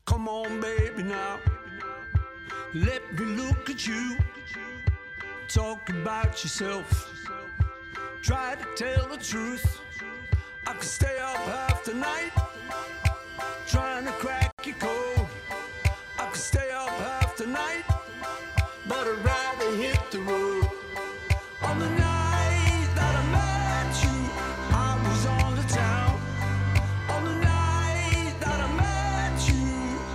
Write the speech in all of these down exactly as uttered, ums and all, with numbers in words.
Come on, baby, now. Let me look at you. Talk about yourself. Try to tell the truth. I could stay up half the night trying to crack your code. I could stay up half the night, but I'd rather hit the road. On the night that I met you, I was on the town. On the night that I met you,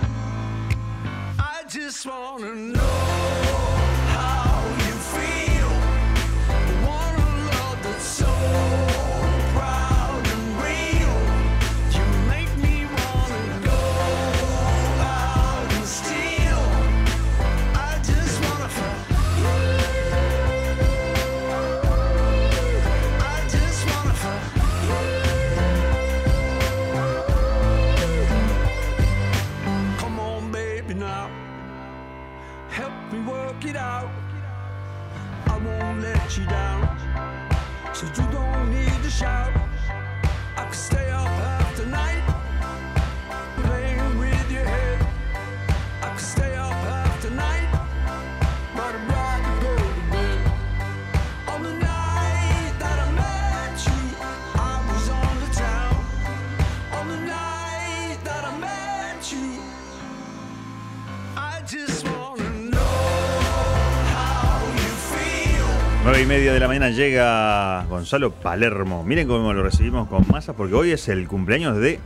I just wanna know how you feel. I want a love that's so proud and real. You make me wanna go out and steal. I just wanna fuck you. I just wanna fuck you. Come on, baby, now. Help me work it out. I won't let you down, so you don't need to shout. I could stay up half the night playing with your head. I could stay up half the night, but I'd rather go to bed. On the night that I met you, I was on the town. On the night that I met you, I just wanna know how you feel. Nueve y media de la mañana llega Gonzalo Palermo. Miren cómo lo recibimos con masa, porque hoy es el cumpleaños de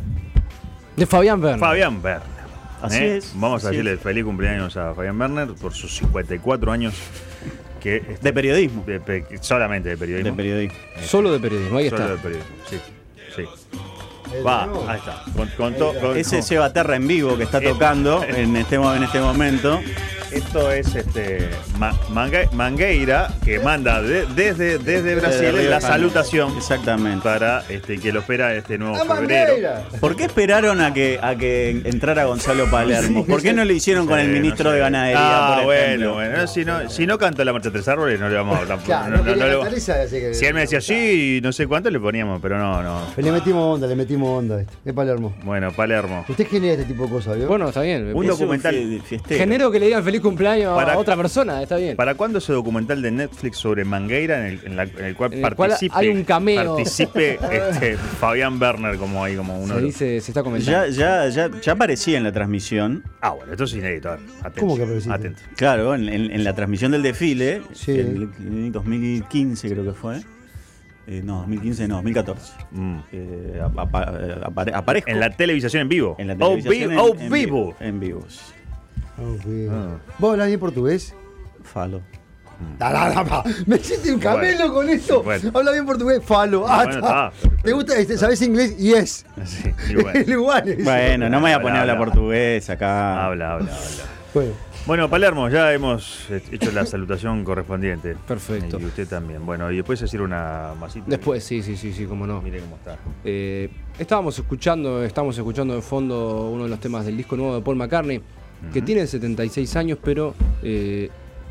De Fabián Werner. Fabián Werner. Así ¿eh? es, Vamos a así decirle es. feliz cumpleaños a Fabián Werner por sus cincuenta y cuatro años. Que, este, De periodismo. de pe- solamente de periodismo. De periodismo. Solo de periodismo, ahí Solo está. de periodismo, sí. sí. Va, ahí está. Con, con to- con- Ese con- Seba Terra en vivo que está Eh, tocando eh. en este, mo- en este momento. Esto es este Ma- Manga- Mangueira, que manda de- desde, desde Brasil Río de la Janeiro. salutación Exactamente. para este, que lo espera este nuevo febrero. ¿Por qué esperaron a que, a que entrara Gonzalo Palermo? ¿Por qué no lo hicieron con Sí, el ministro no sé. de Ganadería, Ah, por bueno, ejemplo? bueno. Si no, si no canta la marcha de tres árboles, no le vamos a tampoco. Claro, no, no no, quería no le- cantar esa, así que- si él me decía sí y no sé cuánto, le poníamos, pero no, no. Pero le metimos onda, le metimos onda a este. Es Palermo. Bueno, Palermo. Usted genera este tipo de cosas, ¿vio? Bueno, está bien. Un Es documental. fie- fiestero. Genero que le digan feliz cumpleaños Para- a otra persona, está bien. ¿Para cuándo ese documental de Netflix sobre Mangueira en el, en la- en el cual En el cual participe, hay un cameo. participe este, Fabián Werner como ahí, como uno Se de los- dice, se está comentando. Ya, ya, ya, ya aparecía en la transmisión. Ah, bueno, esto es inédito. a ver, Atento. ¿Cómo que apareciste? Atento. Claro, en, en- en la transmisión del desfile, Sí. el, el dos mil quince creo que fue. Eh, no, dos mil quince no, dos mil catorce. Mm. Eh, apa- apa- apare- aparezco. En la televisación en vivo. En la Oh, televisión vi- en- oh, en vivo. En vivo. sí. Ah, bien. Ah. ¿Vos hablas bien portugués? Falo. Da, da, da, pa. Me siento un camelo con esto. Bueno. Habla bien portugués, falo. Ah, Bueno, está. está. ¿Te gusta? Este, ¿Sabés inglés? Yes. Sí, y bueno. Igual eso. Bueno, no me voy a poner a Habla, hablar habla. portugués acá. Habla, habla, habla. Bueno, Bueno, Palermo, ya hemos hecho la salutación correspondiente. Perfecto. Y usted también. Bueno, y después hacer una masita. Después, sí, sí, sí, sí, cómo no. Mire cómo está. Eh, estábamos escuchando, estamos escuchando de fondo uno de los temas del disco nuevo de Paul McCartney, que tiene setenta y seis años, pero eh,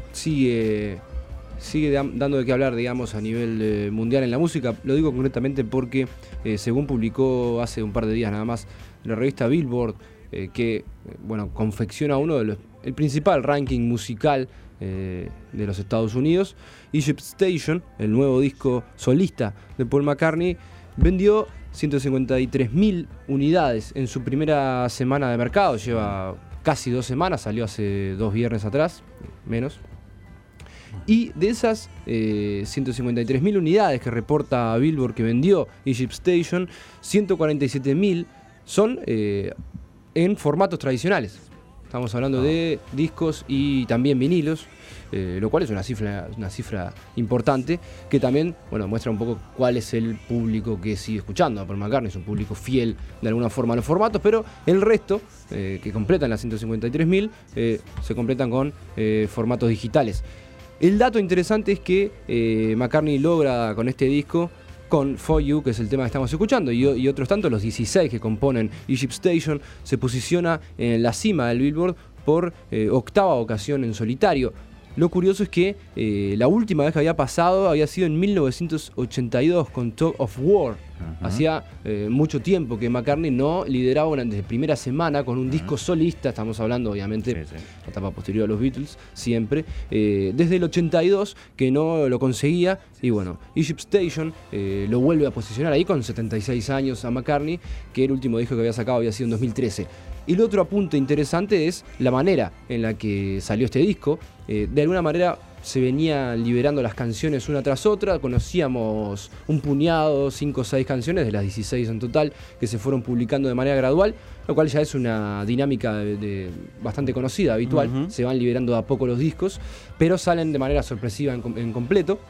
sigue, sigue da- dando de qué hablar, digamos, a nivel eh, mundial en la música. Lo digo concretamente porque, eh, según publicó hace un par de días nada más la revista Billboard, eh, que eh, bueno, confecciona uno de los, el principal ranking musical eh, de los Estados Unidos, Egypt Station, el nuevo disco solista de Paul McCartney, vendió ciento cincuenta y tres mil unidades en su primera semana de mercado. Lleva casi dos semanas, salió hace dos viernes atrás, menos. Y de esas eh, ciento cincuenta y tres mil unidades que reporta Billboard que vendió Egypt Station, ciento cuarenta y siete mil son eh, en formatos tradicionales. Estamos hablando de discos y también vinilos, eh, lo cual es una cifra, una cifra importante que también, bueno, muestra un poco cuál es el público que sigue escuchando a Paul McCartney. Es un público fiel de alguna forma a los formatos, pero el resto, eh, que completan las ciento cincuenta y tres mil, eh, se completan con eh, formatos digitales. El dato interesante es que eh, McCartney logra con este disco, con For You, que es el tema que estamos escuchando, y, y otros tantos, los dieciséis que componen Egypt Station, se posiciona en la cima del Billboard por eh, octava ocasión en solitario. Lo curioso es que eh, la última vez que había pasado había sido en mil novecientos ochenta y dos con Talk of War, Uh-huh. Hacía eh, mucho tiempo que McCartney no lideraba una desde primera semana con un uh-huh. disco solista, estamos hablando obviamente sí, sí. la etapa posterior a los Beatles, siempre, eh, desde el ochenta y dos que no lo conseguía, y bueno, Egypt Station eh, lo vuelve a posicionar ahí con setenta y seis años a McCartney, que el último disco que había sacado había sido en dos mil trece. Y el otro apunte interesante es la manera en la que salió este disco. Eh, de alguna manera se venían liberando las canciones una tras otra, conocíamos un puñado, cinco o seis canciones de las dieciséis en total, que se fueron publicando de manera gradual, lo cual ya es una dinámica de, de bastante conocida, habitual. Uh-huh. Se van liberando de a poco los discos, pero salen de manera sorpresiva en, en completo.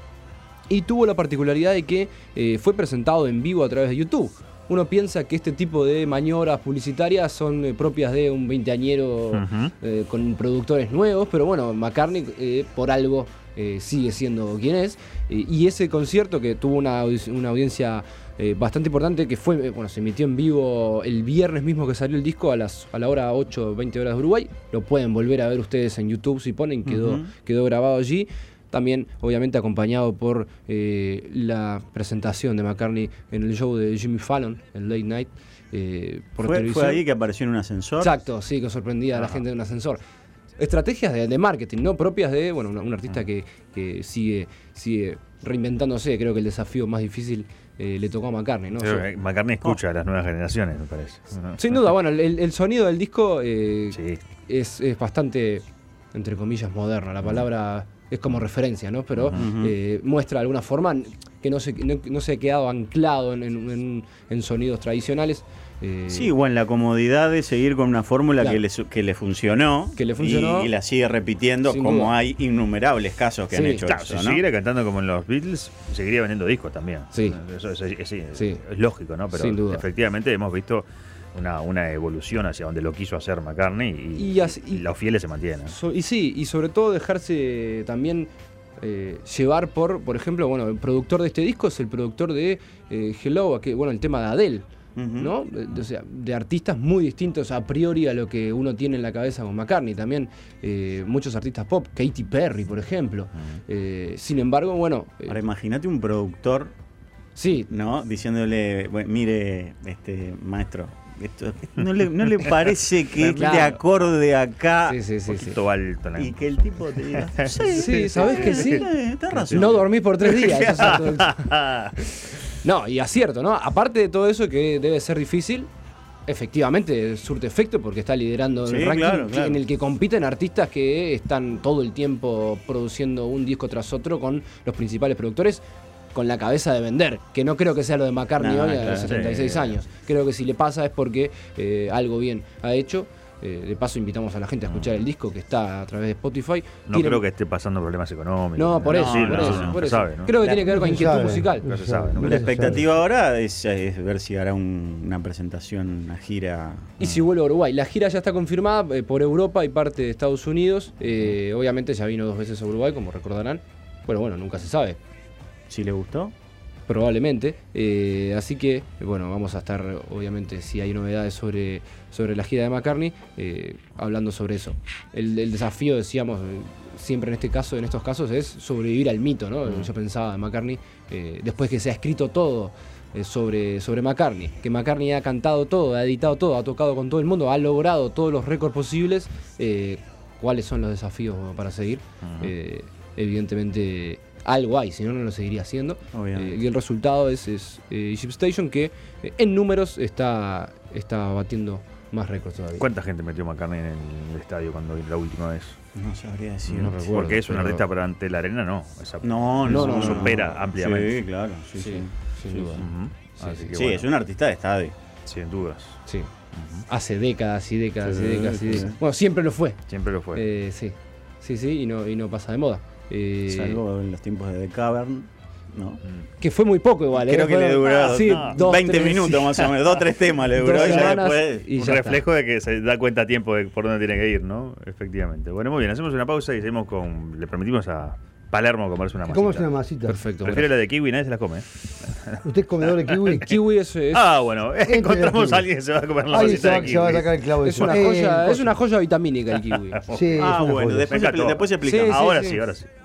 Y tuvo la particularidad de que eh, fue presentado en vivo a través de YouTube. Uno piensa que este tipo de maniobras publicitarias son eh, propias de un veinteañero uh-huh. eh, con productores nuevos, pero bueno, McCartney eh, por algo eh, sigue siendo quien es. Eh, y ese concierto que tuvo una, una audiencia eh, bastante importante, que fue, eh, bueno, se emitió en vivo el viernes mismo que salió el disco a, las, a la hora ocho, veinte horas de Uruguay. Lo pueden volver a ver ustedes en YouTube si ponen, quedó, uh-huh. quedó grabado allí. También, obviamente, acompañado por eh, la presentación de McCartney en el show de Jimmy Fallon, el Late Night, eh, por ¿Fue, televisión. ¿Fue ahí que apareció en un ascensor? Exacto, sí, que sorprendía a la gente en un ascensor. Estrategias de, de marketing, ¿no? Propias de, bueno, un, un artista que, que sigue, sigue reinventándose. Creo que el desafío más difícil eh, le tocó a McCartney, ¿no? Pero McCartney escucha oh. a las nuevas generaciones, me parece. Sin duda, bueno, el, el sonido del disco eh, sí. es, es bastante, entre comillas, moderno. La palabra es como referencia, ¿no? Pero uh-huh. eh, muestra de alguna forma que no se, no, no se ha quedado anclado en, en, en sonidos tradicionales. Eh, sí, o en la comodidad de seguir con una fórmula claro. que, le, que le funcionó, que le funcionó y, y la sigue repitiendo, como duda. Hay innumerables casos que sí. han hecho claro, eso, si ¿no? siguiera cantando como en los Beatles, seguiría vendiendo discos también. Sí. Eso es, es, es, sí. es lógico, ¿no? Pero sin duda. Efectivamente hemos visto Una, una evolución hacia donde lo quiso hacer McCartney y, y, así, y los fieles se mantienen. So, y sí, y sobre todo dejarse también eh, llevar por, por ejemplo, bueno, el productor de este disco es el productor de eh, Hello, que, bueno, el tema de Adele, uh-huh. ¿no? O sea, de artistas muy distintos a priori a lo que uno tiene en la cabeza con McCartney. También eh, muchos artistas pop, Katy Perry, por ejemplo. Uh-huh. Eh, sin embargo, bueno... Eh, Ahora, imagínate un productor, sí, ¿no? Diciéndole, bueno, mire, este maestro, esto, ¿no, le, ¿no le parece que claro. este acorde acá sí, sí, sí, un poquito sí. alto? ¿no? Y que el tipo te diga, sí, sí, ¿sabés que sí? Tenés razón. No dormí por tres días. No, y acierto, ¿no? Aparte de todo eso que debe ser difícil, efectivamente surte efecto porque está liderando sí, el ranking claro, claro. en el que compiten artistas que están todo el tiempo produciendo un disco tras otro con los principales productores, con la cabeza de vender, que no creo que sea lo de McCartney no, hoy claro, a los setenta y seis sí. años. Creo que si le pasa es porque eh, algo bien ha hecho. Eh, de paso invitamos a la gente a escuchar el disco que está a través de Spotify. No Tiene... creo que esté pasando problemas económicos. No, por eso, sí, por no, eso, no, por se eso. sabe, ¿no? Creo que La- tiene que ver con no se inquietud sabe. musical. No se sabe, no La se expectativa ahora es, es ver si hará un, una presentación, una gira. Y si vuelve a Uruguay. La gira ya está confirmada eh, por Europa y parte de Estados Unidos. Eh, obviamente ya vino dos veces a Uruguay, como recordarán. Pero bueno, nunca se sabe. ¿Si le gustó? Probablemente. Eh, así que, bueno, vamos a estar, obviamente, si hay novedades sobre, sobre la gira de McCartney, eh, hablando sobre eso. El, el desafío, decíamos, eh, siempre en este caso, en estos casos, es sobrevivir al mito, ¿no? Mm. Yo pensaba de McCartney, eh, después que se ha escrito todo eh, sobre, sobre McCartney, que McCartney ha cantado todo, ha editado todo, ha tocado con todo el mundo, ha logrado todos los récords posibles, eh, ¿cuáles son los desafíos para seguir? Uh-huh. eh, evidentemente... algo hay, si no, no lo seguiría haciendo. Eh, y el resultado es, es eh, Egypt Station, que eh, en números está, está batiendo más récords todavía. ¿Cuánta gente metió McCartney en el estadio cuando la última vez? No sabría decir. No recuerdo, Porque es un pero... artista para ante la arena, no. Esa No, no, no, no, supera no. ampliamente. Sí, claro. Sí, sí. Sí, sin sí, duda. sí. Uh-huh. Sí, Así sí. que Sí, bueno, es un artista de estadio. sin dudas. Sí. Uh-huh. Hace décadas y décadas Sí, y décadas y sí, décadas. sí. Bueno, siempre lo fue. Siempre lo fue. Eh, sí, sí, sí, y no, y no pasa de moda. Eh, Salvo en los tiempos de The Cavern, ¿no? Mm. que fue muy poco igual. Creo ¿eh? que Fueron- le duró sí, no, dos, veinte tres, minutos sí. más o menos, dos tres temas le duró Dos y ya semanas después. y Un ya reflejo de que se da cuenta a tiempo de por dónde tiene que ir, ¿no? Efectivamente. Bueno, muy bien, hacemos una pausa y seguimos con. Le permitimos a Palermo comerse una masita. ¿Cómo es una masita? Perfecto. Prefiere la de kiwi, nadie se la come. ¿Usted es comedor de kiwi? El kiwi es, es, Ah, bueno, Entre encontramos kiwi. a alguien que se va a comer la Alguien masita se va, de se va a kiwi. sacar el clavo de es su- una Eh, joya, es cosa. una joya vitamínica el kiwi. Sí, es Ah, una bueno, joya. después, Me expli- encantó. después Sí, explicamos. sí, Ahora sí. sí, ahora sí.